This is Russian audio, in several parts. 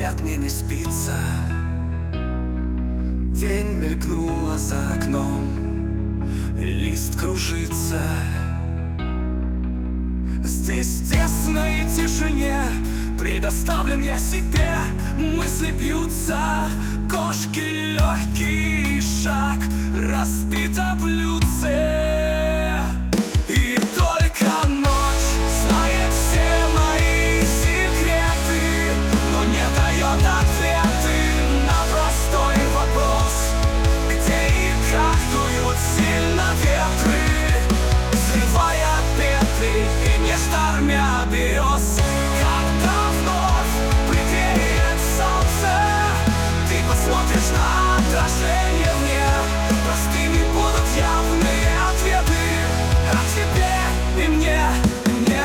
лет мне не спится. День мелькнула за окном, лист кружится. Здесь в тесной тишине предоставлен я себе. Мысли бьются, кошки легкий шаг, разбито блюдце. И только ночь знает все мои секреты, но не дает ответы на простой вопрос: где и как дуют сильно ветры, срывая петли и не штормя берез. Когда вновь пригреет солнце, ты посмотришь на отражение в мне. Простыми будут явные ответы о тебе и мне, и мне.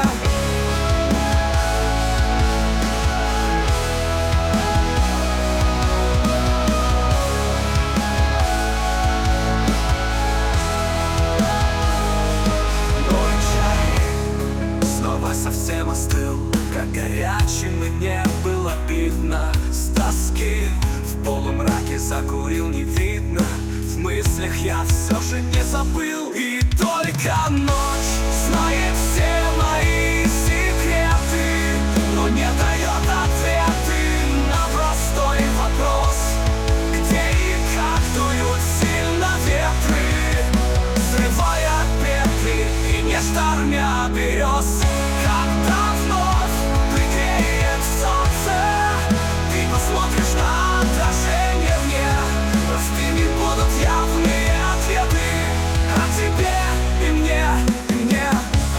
Мой чай снова совсем остыл, как горячим и не было видно. С тоски в полумраке закурил, не видно. В мыслях я все же не забыл. И только ночь знает все мои секреты, но не дает ответы на простой вопрос: где и как дуют сильно ветры, срывая петли и не штормя берез. Когда вновь пригреет солнце, ты посмотришь на отражение в мне. Простыми будут явные ответы о тебе и мне, и мне.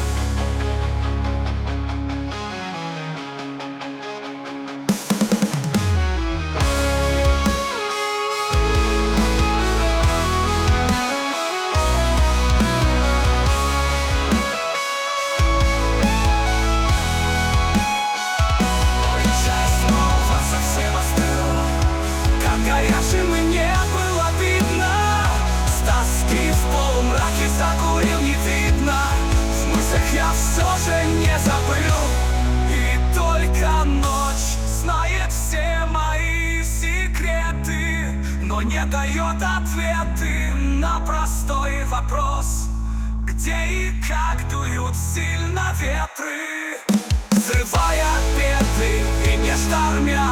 Мой чай снова совсем остыл, как горячим и не было видно. С тоски в полумраке закурил, не видно. В мыслях я все же не забыл. И только ночь знает все мои секреты, но не дает ответы на простой вопрос: где и как дуют сильно ветры, срывая петли и не штормя